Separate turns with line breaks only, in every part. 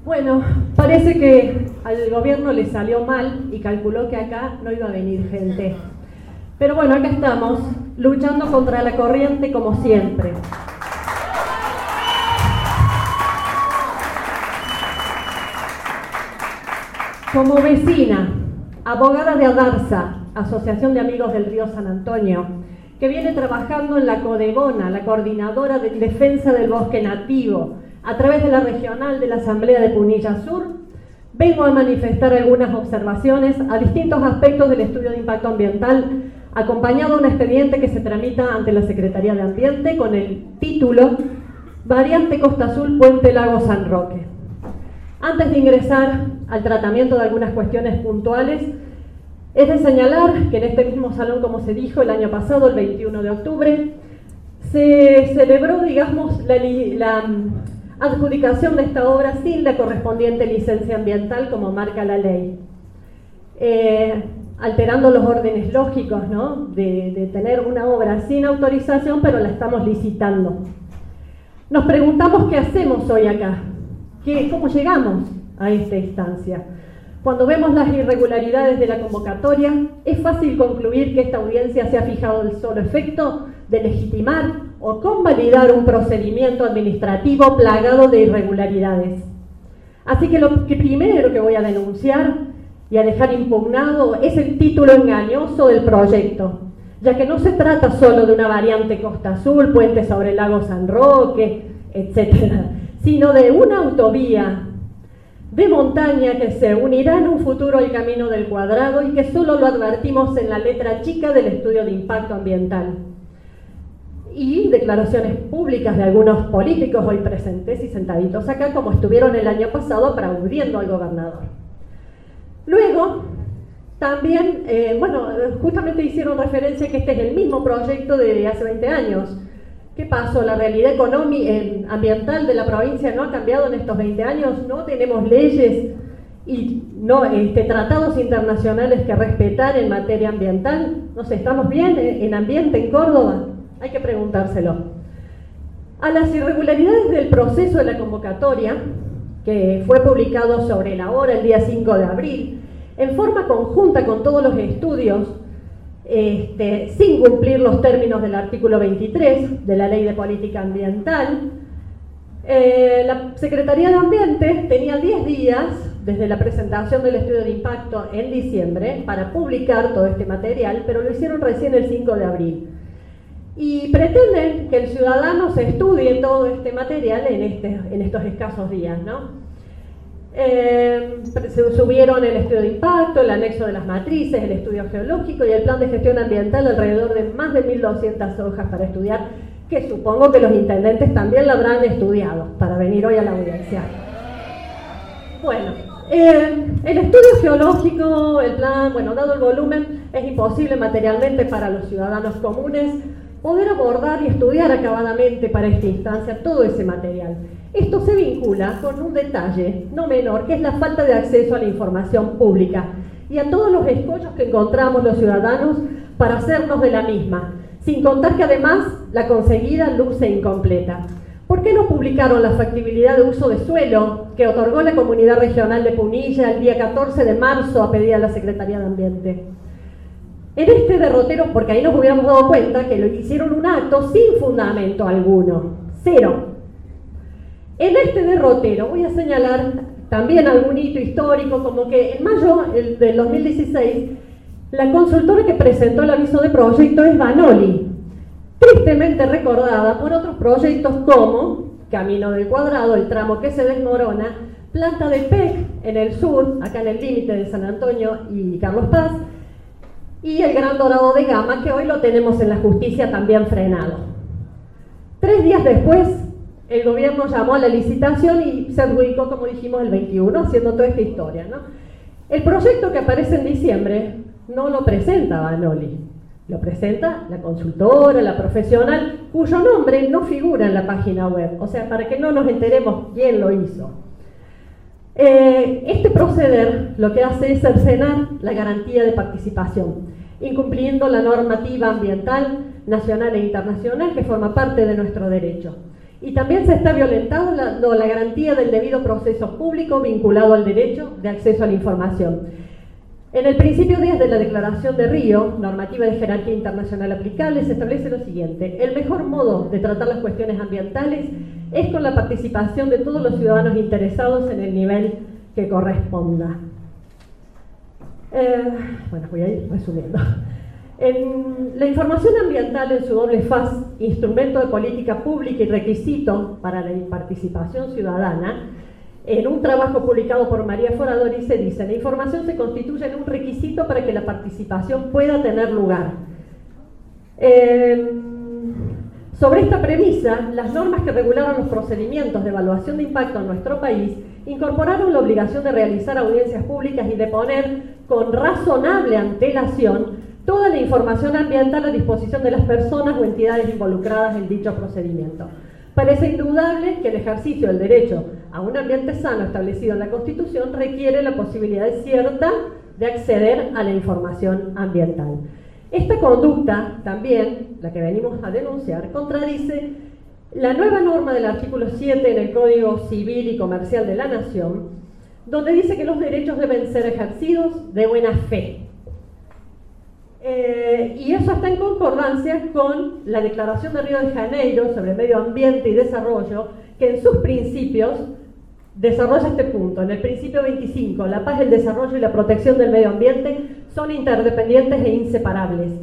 Bueno, parece que al gobierno le salió mal y calculó que acá no iba a venir gente. Pero bueno, acá estamos, luchando contra la corriente como siempre. Como vecina, abogada de ADARSA, Asociación de Amigos del Río San Antonio, que viene trabajando en la Codegona, la Coordinadora de Defensa del Bosque Nativo, a través de la regional de la Asamblea de Punilla Sur, vengo a manifestar algunas observaciones a distintos aspectos del estudio de impacto ambiental, acompañado de un expediente que se tramita ante la Secretaría de Ambiente con el título Variante Costa Azul Puente Lago San Roque. Antes de ingresar al tratamiento de algunas cuestiones puntuales, es de señalar que en este mismo salón, como se dijo el año pasado, el 21 de octubre, se celebró, digamos, la adjudicación de esta obra sin la correspondiente licencia ambiental como marca la ley, alterando los órdenes lógicos, ¿no? de tener una obra sin autorización, pero la estamos licitando. Nos preguntamos qué hacemos hoy acá, cómo llegamos a esta instancia. Cuando vemos las irregularidades de la convocatoria, es fácil concluir que esta audiencia se ha fijado el solo efecto de legitimar o convalidar un procedimiento administrativo plagado de irregularidades. Así que lo primero que voy a denunciar y a dejar impugnado es el título engañoso del proyecto, ya que no se trata solo de una variante Costa Azul, puente sobre el lago San Roque, etc., sino de una autovía de montaña que se unirá en un futuro al Camino del Cuadrado y que solo lo advertimos en la letra chica del estudio de impacto ambiental. Y declaraciones públicas de algunos políticos hoy presentes y sentaditos acá, como estuvieron el año pasado aplaudiendo al gobernador. Luego, también, justamente hicieron referencia que este es el mismo proyecto de hace 20 años. ¿Qué pasó? ¿La realidad ambiental de la provincia no ha cambiado en estos 20 años? ¿No tenemos leyes y tratados internacionales que respetar en materia ambiental? ¿Nos estamos bien en ambiente en Córdoba? Hay que preguntárselo. A las irregularidades del proceso de la convocatoria, que fue publicado sobre la hora el día 5 de abril, en forma conjunta con todos los estudios, sin cumplir los términos del artículo 23 de la Ley de Política Ambiental, la Secretaría de Ambiente tenía 10 días desde la presentación del estudio de impacto en diciembre para publicar todo este material, pero lo hicieron recién el 5 de abril. Y pretenden que el ciudadano se estudie todo este material en estos escasos días, ¿no? Subieron el estudio de impacto, el anexo de las matrices, el estudio geológico y el plan de gestión ambiental, alrededor de más de 1.200 hojas para estudiar, que supongo que los intendentes también lo habrán estudiado para venir hoy a la audiencia. Bueno, el estudio geológico, el plan, dado el volumen, es imposible materialmente para los ciudadanos comunes poder abordar y estudiar acabadamente para esta instancia todo ese material. Esto se vincula con un detalle no menor, que es la falta de acceso a la información pública y a todos los escollos que encontramos los ciudadanos para hacernos de la misma, sin contar que además la conseguida luce incompleta. ¿Por qué no publicaron la factibilidad de uso de suelo que otorgó la Comunidad Regional de Punilla el día 14 de marzo a pedido de la Secretaría de Ambiente? En este derrotero, porque ahí nos hubiéramos dado cuenta que lo hicieron un acto sin fundamento alguno, cero. En este derrotero voy a señalar también algún hito histórico, como que en mayo del 2016 la consultora que presentó el aviso de proyecto es Vanoli, tristemente recordada por otros proyectos como Camino del Cuadrado, el tramo que se desmorona, planta de PEC en el sur, acá en el límite de San Antonio y Carlos Paz, y el Gran Dorado de Gama, que hoy lo tenemos en la justicia también frenado. 3 días después, el gobierno llamó a la licitación y se adjudicó, como dijimos, el 21, haciendo toda esta historia, ¿no? El proyecto que aparece en diciembre no lo presenta Vanoli, lo presenta la consultora, la profesional, cuyo nombre no figura en la página web, o sea, para que no nos enteremos quién lo hizo. Este proceder lo que hace es cercenar la garantía de participación, incumpliendo la normativa ambiental nacional e internacional que forma parte de nuestro derecho. Y también se está violentando la garantía del debido proceso público vinculado al derecho de acceso a la información. En el principio 10 de la Declaración de Río, normativa de jerarquía internacional aplicable, se establece lo siguiente: el mejor modo de tratar las cuestiones ambientales es con la participación de todos los ciudadanos interesados en el nivel que corresponda. Bueno, voy a ir resumiendo. La información ambiental en su doble faz, instrumento de política pública y requisito para la participación ciudadana, en un trabajo publicado por María Foradori se dice: la información se constituye en un requisito para que la participación pueda tener lugar. Sobre esta premisa, las normas que regularon los procedimientos de evaluación de impacto en nuestro país incorporaron la obligación de realizar audiencias públicas y de poner con razonable antelación toda la información ambiental a disposición de las personas o entidades involucradas en dicho procedimiento. Parece indudable que el ejercicio del derecho a un ambiente sano establecido en la Constitución requiere la posibilidad cierta de acceder a la información ambiental. Esta conducta, también, la que venimos a denunciar, contradice la nueva norma del artículo 7 en el Código Civil y Comercial de la Nación, donde dice que los derechos deben ser ejercidos de buena fe. Y eso está en concordancia con la Declaración de Río de Janeiro sobre Medio Ambiente y Desarrollo, que en sus principios desarrolla este punto. En el principio 25, la paz, el desarrollo y la protección del medio ambiente son interdependientes e inseparables.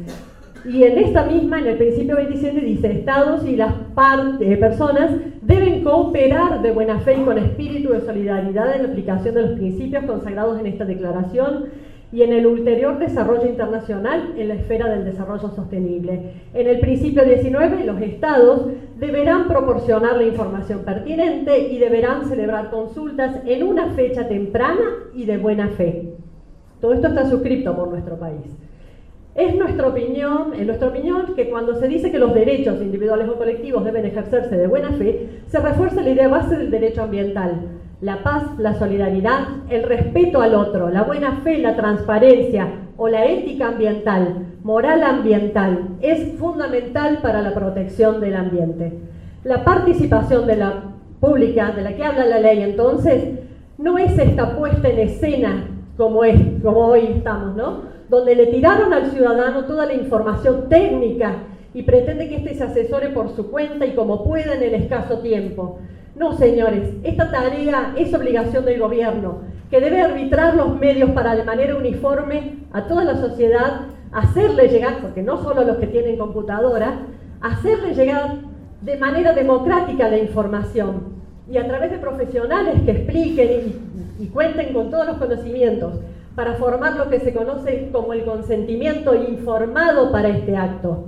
Y en esta misma, en el principio 27, dice: Estados y las personas deben cooperar de buena fe y con espíritu de solidaridad en la aplicación de los principios consagrados en esta declaración y en el ulterior desarrollo internacional en la esfera del desarrollo sostenible. En el principio 19, los Estados deberán proporcionar la información pertinente y deberán celebrar consultas en una fecha temprana y de buena fe. Todo esto está suscrito por nuestro país. Es nuestra opinión, en nuestra opinión, que cuando se dice que los derechos individuales o colectivos deben ejercerse de buena fe, se refuerza la idea base del derecho ambiental: la paz, la solidaridad, el respeto al otro, la buena fe, la transparencia o la ética ambiental, moral ambiental, es fundamental para la protección del ambiente. La participación de la pública, de la que habla la ley, entonces, no es esta puesta en escena como hoy estamos, ¿no?, donde le tiraron al ciudadano toda la información técnica y pretende que éste se asesore por su cuenta y como pueda en el escaso tiempo. No, señores, esta tarea es obligación del gobierno, que debe arbitrar los medios para de manera uniforme a toda la sociedad hacerle llegar, porque no solo los que tienen computadora, hacerle llegar de manera democrática la información y a través de profesionales que expliquen y cuenten con todos los conocimientos para formar lo que se conoce como el consentimiento informado para este acto,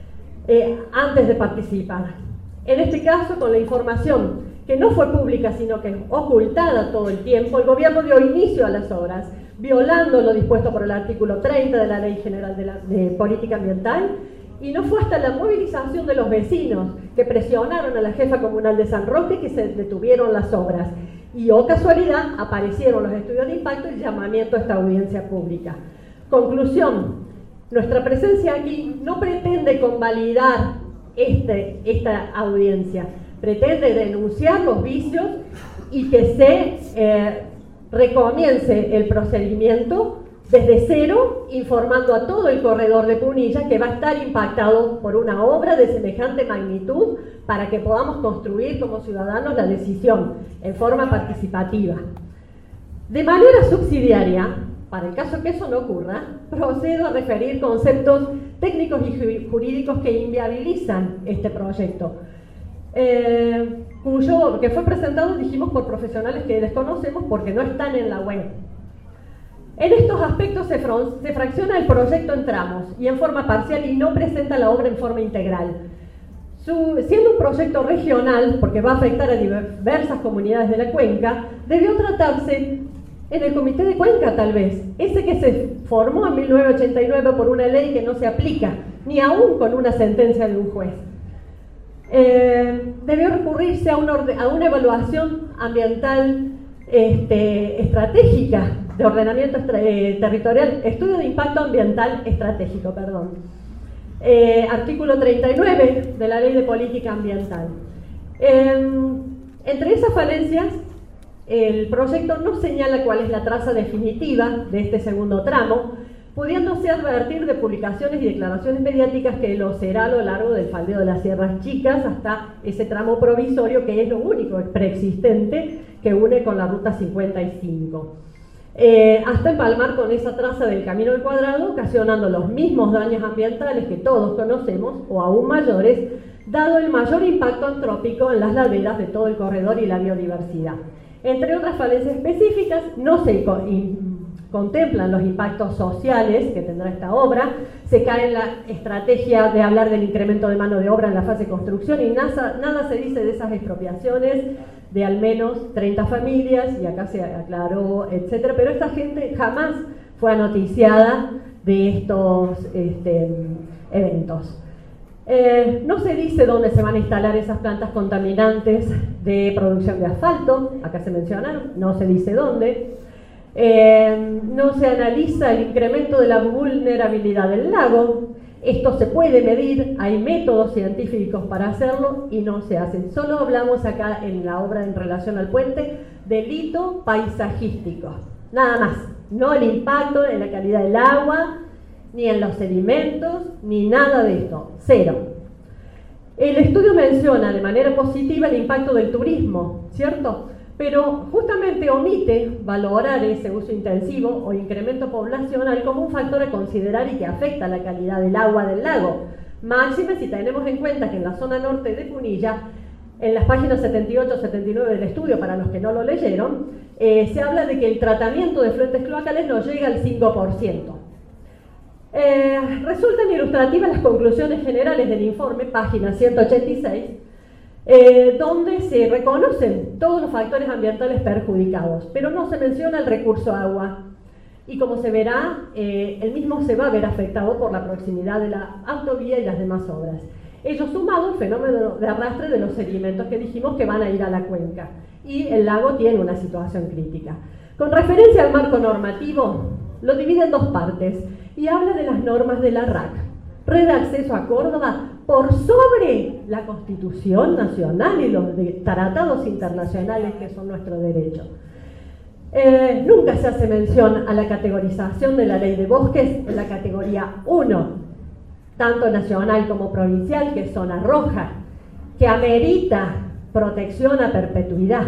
antes de participar. En este caso, con la información que no fue pública, sino que ocultada todo el tiempo, el gobierno dio inicio a las obras, violando lo dispuesto por el artículo 30 de la Ley General de Política Ambiental, y no fue hasta la movilización de los vecinos que presionaron a la jefa comunal de San Roque que se detuvieron las obras. Y, oh casualidad, aparecieron los estudios de impacto y el llamamiento a esta audiencia pública. Conclusión: nuestra presencia aquí no pretende convalidar esta audiencia, pretende denunciar los vicios y que se recomience el procedimiento desde cero, informando a todo el corredor de Punilla que va a estar impactado por una obra de semejante magnitud para que podamos construir como ciudadanos la decisión en forma participativa. De manera subsidiaria, para el caso que eso no ocurra, procedo a referir conceptos técnicos y jurídicos que inviabilizan este proyecto, que fue presentado, dijimos, por profesionales que desconocemos porque no están en la web. En estos aspectos se fracciona el proyecto en tramos y en forma parcial y no presenta la obra en forma integral. Siendo un proyecto regional, porque va a afectar a diversas comunidades de la cuenca, debió tratarse en el Comité de Cuenca, tal vez, ese que se formó en 1989 por una ley que no se aplica, ni aún con una sentencia de un juez. Debió recurrirse a una evaluación ambiental estratégica, de ordenamiento territorial, estudio de impacto ambiental estratégico, perdón. Artículo 39 de la Ley de Política Ambiental. Entre esas falencias, el proyecto no señala cuál es la traza definitiva de este segundo tramo, pudiéndose advertir de publicaciones y declaraciones mediáticas que lo será a lo largo del faldeo de las Sierras Chicas hasta ese tramo provisorio que es lo único preexistente que une con la Ruta 55. Hasta empalmar con esa traza del Camino al Cuadrado, ocasionando los mismos daños ambientales que todos conocemos, o aún mayores, dado el mayor impacto antrópico en las laderas de todo el corredor y la biodiversidad. Entre otras falencias específicas, no se contemplan los impactos sociales que tendrá esta obra, se cae en la estrategia de hablar del incremento de mano de obra en la fase de construcción y nada se dice de esas expropiaciones de al menos 30 familias, y acá se aclaró, etcétera, pero esta gente jamás fue anoticiada de estos eventos. No se dice dónde se van a instalar esas plantas contaminantes de producción de asfalto, acá se mencionaron, no se dice dónde. No se analiza el incremento de la vulnerabilidad del lago. Esto se puede medir, hay métodos científicos para hacerlo y no se hacen. Solo hablamos acá en la obra en relación al puente del hito paisajístico, nada más, no el impacto en la calidad del agua, ni en los sedimentos, ni nada de esto, cero. El estudio menciona de manera positiva el impacto del turismo, ¿cierto? Pero justamente omite valorar ese uso intensivo o incremento poblacional como un factor a considerar y que afecta la calidad del agua del lago. Máxime si tenemos en cuenta que en la zona norte de Punilla, en las páginas 78-79 del estudio, para los que no lo leyeron, se habla de que el tratamiento de fluentes cloacales no llega al 5%. Resultan ilustrativas las conclusiones generales del informe, página 186, donde se reconocen todos los factores ambientales perjudicados, pero no se menciona el recurso agua. Y como se verá, el mismo se va a ver afectado por la proximidad de la autovía y las demás obras. Ello sumado al fenómeno de arrastre de los sedimentos que dijimos que van a ir a la cuenca. Y el lago tiene una situación crítica. Con referencia al marco normativo, lo divide en dos partes y habla de las normas de la RAC, Red de Acceso a Córdoba, por sobre la Constitución Nacional y los tratados internacionales que son nuestro derecho. Nunca se hace mención a la categorización de la Ley de Bosques en la categoría 1, tanto nacional como provincial, que es zona roja, que amerita protección a perpetuidad.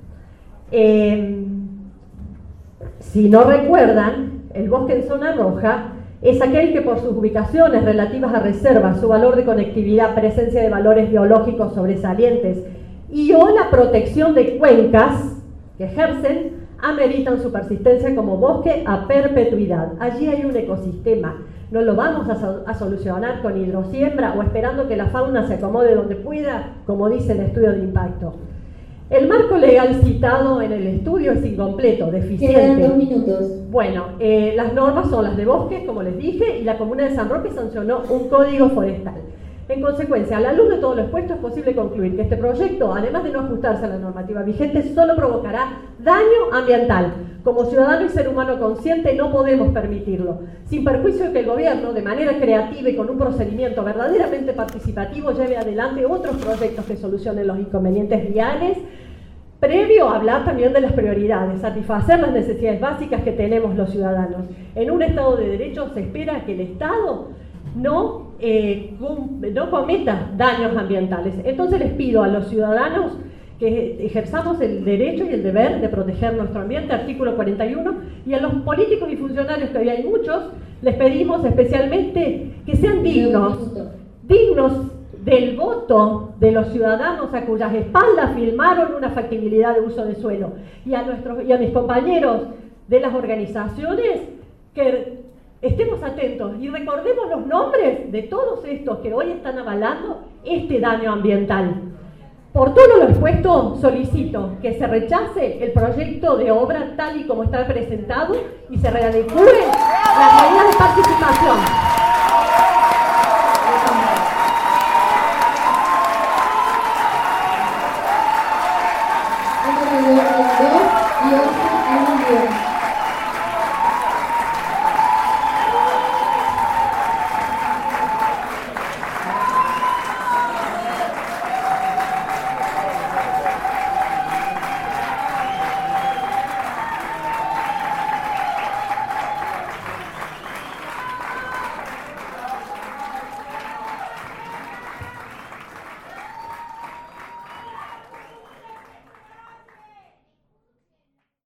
Si no recuerdan, el bosque en zona roja es aquel que por sus ubicaciones relativas a reservas, su valor de conectividad, presencia de valores biológicos sobresalientes y o la protección de cuencas que ejercen, ameritan su persistencia como bosque a perpetuidad. Allí hay un ecosistema. No lo vamos a solucionar con hidrosiembra o esperando que la fauna se acomode donde pueda, como dice el estudio de impacto. El marco legal citado en el estudio es incompleto, deficiente.
Quedan 2 minutos.
Bueno, las normas son las de bosques, como les dije, y la Comuna de San Roque sancionó un código forestal. En consecuencia, a la luz de todo lo expuesto, es posible concluir que este proyecto, además de no ajustarse a la normativa vigente, solo provocará daño ambiental. Como ciudadano y ser humano consciente no podemos permitirlo, sin perjuicio de que el gobierno, de manera creativa y con un procedimiento verdaderamente participativo, lleve adelante otros proyectos que solucionen los inconvenientes viales, previo a hablar también de las prioridades, satisfacer las necesidades básicas que tenemos los ciudadanos. En un Estado de Derecho se espera que el Estado no cometa daños ambientales. Entonces les pido a los ciudadanos que ejerzamos el derecho y el deber de proteger nuestro ambiente, artículo 41, y a los políticos y funcionarios, que hoy hay muchos, les pedimos especialmente que sean dignos del voto de los ciudadanos a cuyas espaldas firmaron una factibilidad de uso de suelo, y a mis compañeros de las organizaciones que estemos atentos y recordemos los nombres de todos estos que hoy están avalando este daño ambiental. Por todo lo expuesto, solicito que se rechace el proyecto de obra tal y como está presentado y se readecúen las medidas de participación.